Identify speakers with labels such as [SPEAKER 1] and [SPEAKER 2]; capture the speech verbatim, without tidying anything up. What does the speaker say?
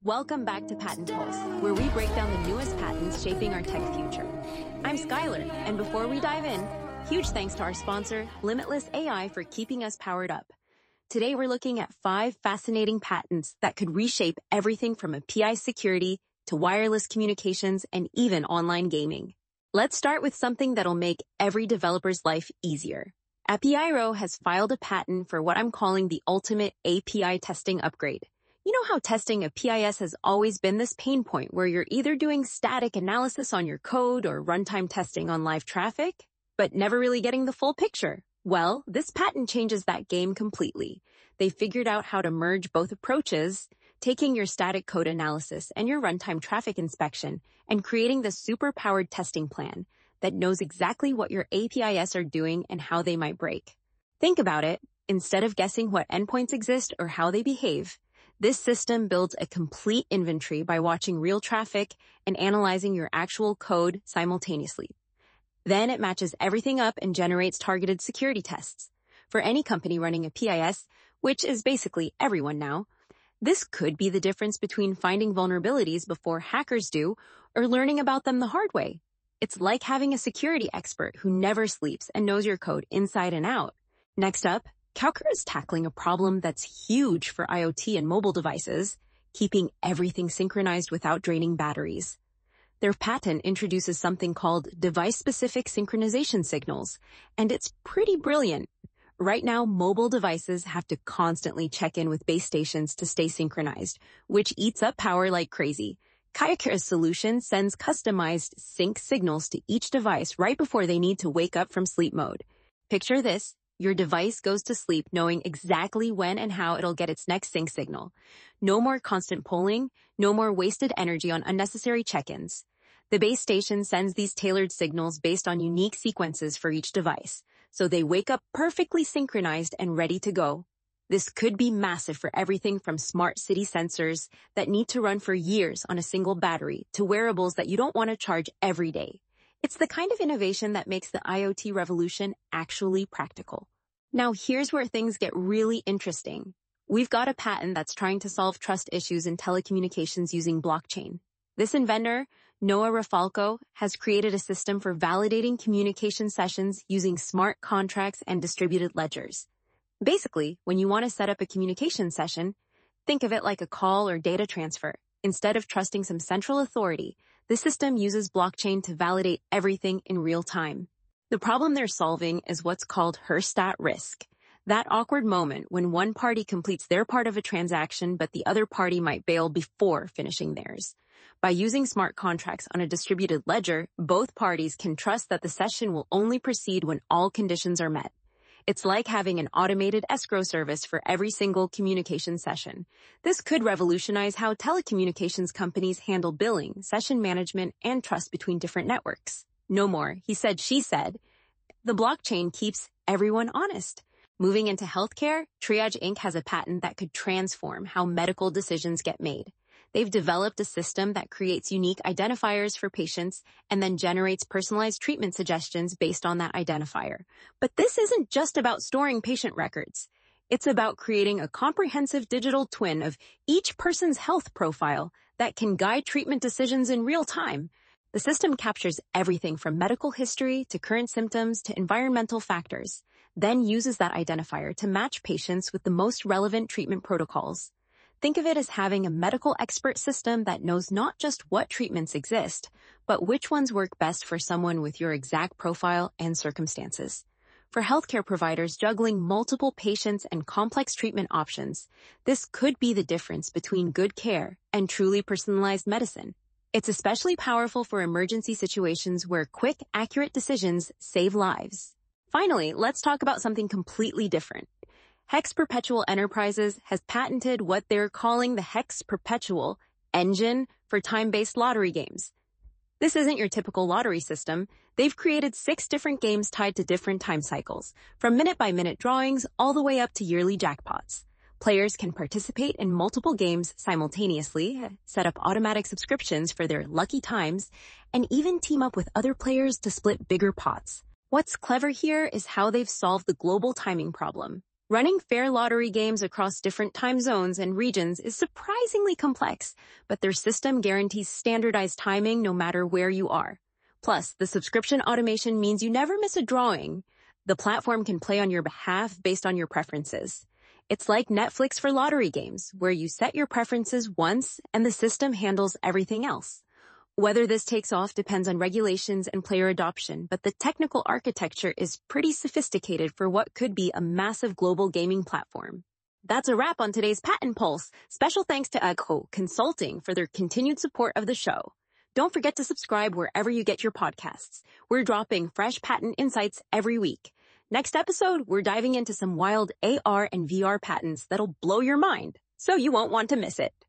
[SPEAKER 1] Welcome back to Patent Pulse, where we break down the newest patents shaping our tech future. I'm Skylar, and before we dive in, huge thanks to our sponsor, Limitless A I, for keeping us powered up. Today, we're looking at five fascinating patents that could reshape everything from A P I security to wireless communications and even online gaming. Let's start with something that'll make every developer's life easier. Appiiro has filed a patent for what I'm calling the ultimate A P I testing upgrade. You know how testing A P Is has always been this pain point where you're either doing static analysis on your code or runtime testing on live traffic, but never really getting the full picture? Well, this patent changes that game completely. They figured out how to merge both approaches, taking your static code analysis and your runtime traffic inspection and creating the super-powered testing plan that knows exactly what your A P Is are doing and how they might break. Think about it. Instead of guessing what endpoints exist or how they behave, this system builds a complete inventory by watching real traffic and analyzing your actual code simultaneously. Then it matches everything up and generates targeted security tests. For any company running a P I S, which is basically everyone now, this could be the difference between finding vulnerabilities before hackers do or learning about them the hard way. It's like having a security expert who never sleeps and knows your code inside and out. Next up, Calcura is tackling a problem that's huge for IoT and mobile devices, keeping everything synchronized without draining batteries. Their patent introduces something called device-specific synchronization signals, and it's pretty brilliant. Right now, mobile devices have to constantly check in with base stations to stay synchronized, which eats up power like crazy. Calcura's solution sends customized sync signals to each device right before they need to wake up from sleep mode. Picture this. Your device goes to sleep knowing exactly when and how it'll get its next sync signal. No more constant polling, no more wasted energy on unnecessary check-ins. The base station sends these tailored signals based on unique sequences for each device, so they wake up perfectly synchronized and ready to go. This could be massive for everything from smart city sensors that need to run for years on a single battery to wearables that you don't want to charge every day. It's the kind of innovation that makes the IoT revolution actually practical. Now, here's where things get really interesting. We've got a patent that's trying to solve trust issues in telecommunications using blockchain. This inventor, Noah Rafalco, has created a system for validating communication sessions using smart contracts and distributed ledgers. Basically, when you want to set up a communication session, think of it like a call or data transfer. Instead of trusting some central authority, the system uses blockchain to validate everything in real time. The problem they're solving is what's called Hurst-at risk. That awkward moment when one party completes their part of a transaction, but the other party might bail before finishing theirs. By using smart contracts on a distributed ledger, both parties can trust that the session will only proceed when all conditions are met. It's like having an automated escrow service for every single communication session. This could revolutionize how telecommunications companies handle billing, session management, and trust between different networks. No more he said, she said. The blockchain keeps everyone honest. Moving into healthcare, Triage Incorporated has a patent that could transform how medical decisions get made. They've developed a system that creates unique identifiers for patients and then generates personalized treatment suggestions based on that identifier. But this isn't just about storing patient records. It's about creating a comprehensive digital twin of each person's health profile that can guide treatment decisions in real time. The system captures everything from medical history to current symptoms to environmental factors, then uses that identifier to match patients with the most relevant treatment protocols. Think of it as having a medical expert system that knows not just what treatments exist, but which ones work best for someone with your exact profile and circumstances. For healthcare providers juggling multiple patients and complex treatment options, this could be the difference between good care and truly personalized medicine. It's especially powerful for emergency situations where quick, accurate decisions save lives. Finally, let's talk about something completely different. Hex Perpetual Enterprises has patented what they're calling the Hex Perpetual engine for time-based lottery games. This isn't your typical lottery system. They've created six different games tied to different time cycles, from minute-by-minute drawings all the way up to yearly jackpots. Players can participate in multiple games simultaneously, set up automatic subscriptions for their lucky times, and even team up with other players to split bigger pots. What's clever here is how they've solved the global timing problem. Running fair lottery games across different time zones and regions is surprisingly complex, but their system guarantees standardized timing no matter where you are. Plus, the subscription automation means you never miss a drawing. The platform can play on your behalf based on your preferences. It's like Netflix for lottery games, where you set your preferences once and the system handles everything else. Whether this takes off depends on regulations and player adoption, but the technical architecture is pretty sophisticated for what could be a massive global gaming platform. That's a wrap on today's Patent Pulse. Special thanks to Agro Consulting for their continued support of the show. Don't forget to subscribe wherever you get your podcasts. We're dropping fresh patent insights every week. Next episode, we're diving into some wild A R and V R patents that'll blow your mind, so you won't want to miss it.